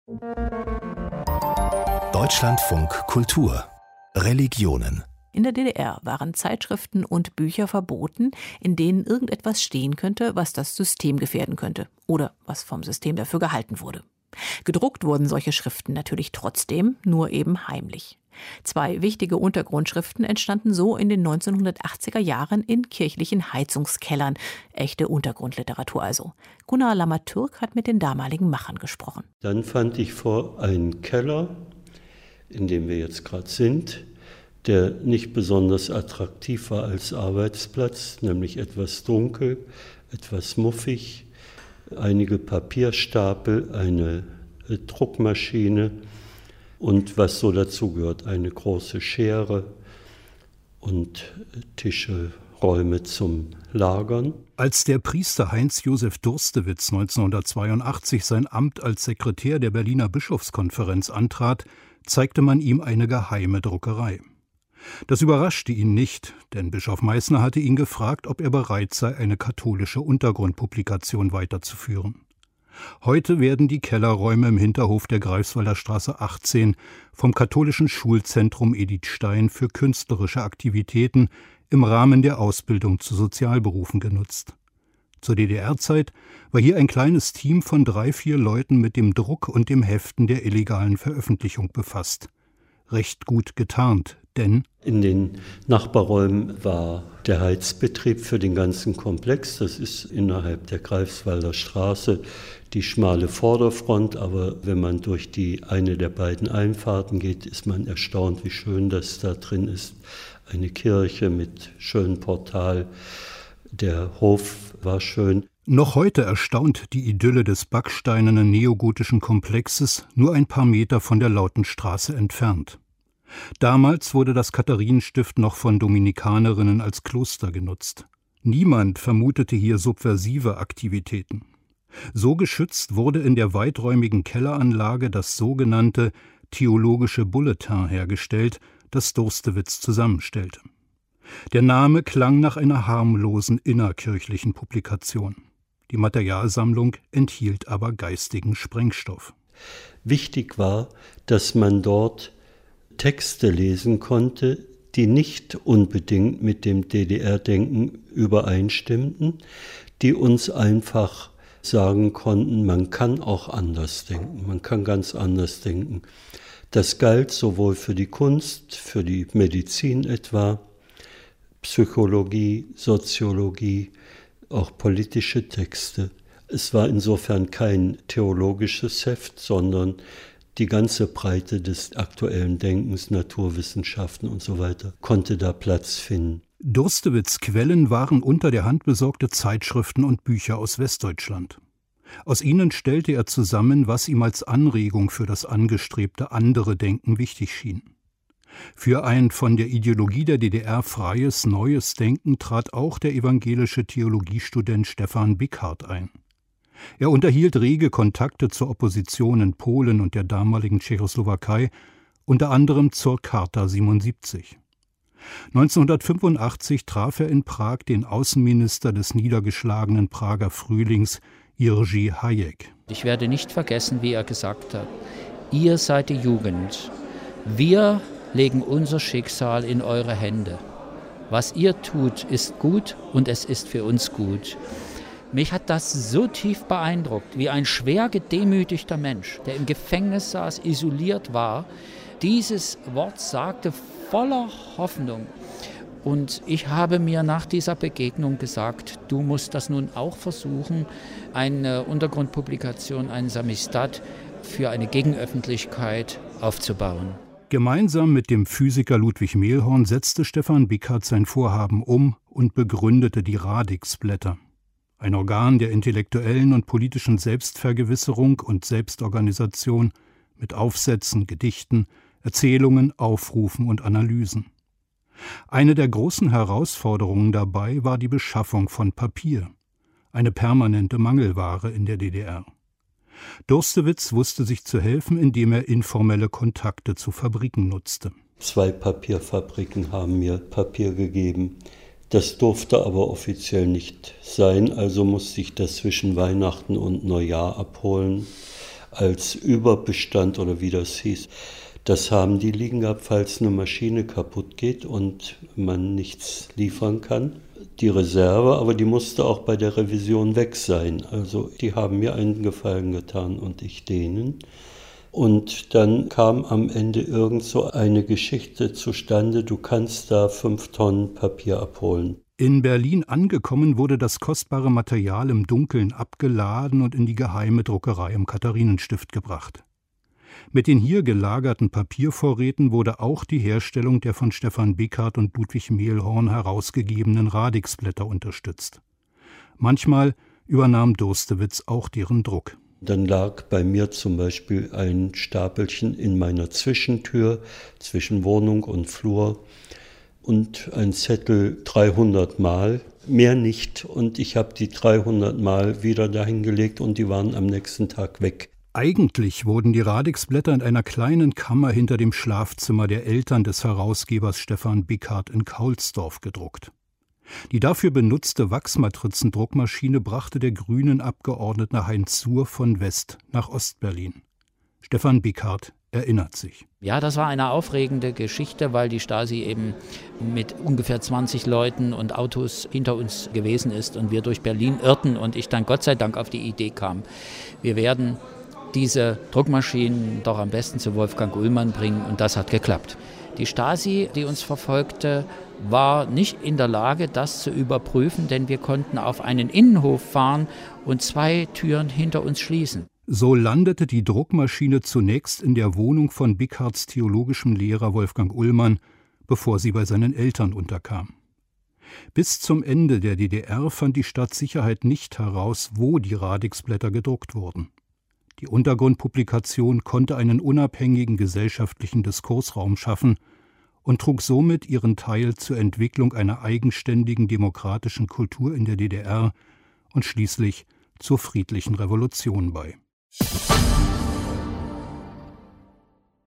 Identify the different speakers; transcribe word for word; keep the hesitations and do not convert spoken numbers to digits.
Speaker 1: Deutschlandfunk Kultur Religionen.
Speaker 2: In der D D R waren Zeitschriften und Bücher verboten, in denen irgendetwas stehen könnte, was das System gefährden könnte oder was vom System dafür gehalten wurde. Gedruckt wurden solche Schriften natürlich trotzdem, nur eben heimlich. Zwei wichtige Untergrundschriften entstanden so in den neunzehnhundertachtziger Jahren in kirchlichen Heizungskellern. Echte Untergrundliteratur also. Gunnar Lammertürk hat mit den damaligen Machern gesprochen.
Speaker 3: Dann fand ich vor einen Keller, in dem wir jetzt gerade sind, der nicht besonders attraktiv war als Arbeitsplatz, nämlich etwas dunkel, etwas muffig, einige Papierstapel, eine Druckmaschine und was so dazugehört, eine große Schere und Tische, Räume zum Lagern.
Speaker 4: Als der Priester Heinz-Josef Durstewitz neunzehnhundertzweiundachtzig sein Amt als Sekretär der Berliner Bischofskonferenz antrat, zeigte man ihm eine geheime Druckerei. Das überraschte ihn nicht, denn Bischof Meißner hatte ihn gefragt, ob er bereit sei, eine katholische Untergrundpublikation weiterzuführen. Heute werden die Kellerräume im Hinterhof der Greifswalder Straße achtzehn vom katholischen Schulzentrum Edith Stein für künstlerische Aktivitäten im Rahmen der Ausbildung zu Sozialberufen genutzt. Zur D D R-Zeit war hier ein kleines Team von drei, vier Leuten mit dem Druck und dem Heften der illegalen Veröffentlichung befasst. Recht gut getarnt, denn
Speaker 3: in den Nachbarräumen war der Heizbetrieb für den ganzen Komplex. Das ist innerhalb der Greifswalder Straße die schmale Vorderfront, aber wenn man durch die eine der beiden Einfahrten geht, ist man erstaunt, wie schön das da drin ist. Eine Kirche mit schönem Portal, der Hof war schön.
Speaker 4: Noch heute erstaunt die Idylle des backsteinernen neogotischen Komplexes nur ein paar Meter von der Lautenstraße entfernt. Damals wurde das Katharinenstift noch von Dominikanerinnen als Kloster genutzt. Niemand vermutete hier subversive Aktivitäten. So geschützt wurde in der weiträumigen Kelleranlage das sogenannte Theologische Bulletin hergestellt, das Durstewitz zusammenstellte. Der Name klang nach einer harmlosen innerkirchlichen Publikation. Die Materialsammlung enthielt aber geistigen Sprengstoff.
Speaker 3: Wichtig war, dass man dort Texte lesen konnte, die nicht unbedingt mit dem D D R-Denken übereinstimmten, die uns einfach sagen konnten, man kann auch anders denken, man kann ganz anders denken. Das galt sowohl für die Kunst, für die Medizin etwa, Psychologie, Soziologie, auch politische Texte. Es war insofern kein theologisches Heft, sondern die ganze Breite des aktuellen Denkens, Naturwissenschaften und so weiter, konnte da Platz finden.
Speaker 4: Durstewitz' Quellen waren unter der Hand besorgte Zeitschriften und Bücher aus Westdeutschland. Aus ihnen stellte er zusammen, was ihm als Anregung für das angestrebte andere Denken wichtig schien. Für ein von der Ideologie der D D R freies, neues Denken trat auch der evangelische Theologiestudent Stefan Bickhardt ein. Er unterhielt rege Kontakte zur Opposition in Polen und der damaligen Tschechoslowakei, unter anderem zur Charta siebenundsiebzig. neunzehnhundertfünfundachtzig traf er in Prag den Außenminister des niedergeschlagenen Prager Frühlings, Jerzy Hayek.
Speaker 5: Ich werde nicht vergessen, wie er gesagt hat, ihr seid die Jugend, wir legen unser Schicksal in eure Hände. Was ihr tut, ist gut und es ist für uns gut. Mich hat das so tief beeindruckt, wie ein schwer gedemütigter Mensch, der im Gefängnis saß, isoliert war, dieses Wort sagte voller Hoffnung. Und ich habe mir nach dieser Begegnung gesagt, du musst das nun auch versuchen, eine Untergrundpublikation, ein Samisdat für eine Gegenöffentlichkeit aufzubauen.
Speaker 4: Gemeinsam mit dem Physiker Ludwig Mehlhorn setzte Stefan Bickhardt sein Vorhaben um und begründete die Radix-Blätter. Ein Organ der intellektuellen und politischen Selbstvergewisserung und Selbstorganisation mit Aufsätzen, Gedichten, Erzählungen, Aufrufen und Analysen. Eine der großen Herausforderungen dabei war die Beschaffung von Papier, eine permanente Mangelware in der D D R. Durstewitz wusste sich zu helfen, indem er informelle Kontakte zu Fabriken nutzte.
Speaker 3: Zwei Papierfabriken haben mir Papier gegeben. Das durfte aber offiziell nicht sein, also musste ich das zwischen Weihnachten und Neujahr abholen. als Überbestand oder wie das hieß. Das haben die liegen gehabt, falls eine Maschine kaputt geht und man nichts liefern kann. Die Reserve, aber die musste auch bei der Revision weg sein. Also die haben mir einen Gefallen getan und ich denen. Und dann kam am Ende irgend so eine Geschichte zustande, du kannst da fünf Tonnen Papier abholen.
Speaker 4: In Berlin angekommen wurde das kostbare Material im Dunkeln abgeladen und in die geheime Druckerei im Katharinenstift gebracht. Mit den hier gelagerten Papiervorräten wurde auch die Herstellung der von Stefan Bickert und Ludwig Mehlhorn herausgegebenen Radixblätter unterstützt. Manchmal übernahm Durstewitz auch deren Druck.
Speaker 3: Dann lag bei mir zum Beispiel ein Stapelchen in meiner Zwischentür, zwischen Wohnung und Flur und ein Zettel dreihundert Mal, mehr nicht. Und ich habe die dreihundert Mal wieder dahin gelegt und die waren am nächsten Tag weg.
Speaker 4: Eigentlich wurden die Radixblätter in einer kleinen Kammer hinter dem Schlafzimmer der Eltern des Herausgebers Stefan Bickert in Kaulsdorf gedruckt. Die dafür benutzte Wachsmatrizendruckmaschine brachte der Grünen-Abgeordnete Heinz Suhr von West nach Ostberlin. Stefan Bickert erinnert sich.
Speaker 5: Ja, das war eine aufregende Geschichte, weil die Stasi eben mit ungefähr zwanzig Leuten und Autos hinter uns gewesen ist und wir durch Berlin irrten und ich dann Gott sei Dank auf die Idee kam, wir werden diese Druckmaschinen doch am besten zu Wolfgang Ullmann bringen und das hat geklappt. Die Stasi, die uns verfolgte, war nicht in der Lage, das zu überprüfen, denn wir konnten auf einen Innenhof fahren und zwei Türen hinter uns schließen.
Speaker 4: So landete die Druckmaschine zunächst in der Wohnung von Bickerts theologischem Lehrer Wolfgang Ullmann, bevor sie bei seinen Eltern unterkam. Bis zum Ende der D D R fand die Staatssicherheit nicht heraus, wo die Radixblätter gedruckt wurden. Die Untergrundpublikation konnte einen unabhängigen gesellschaftlichen Diskursraum schaffen und trug somit ihren Teil zur Entwicklung einer eigenständigen demokratischen Kultur in der D D R und schließlich zur friedlichen Revolution bei.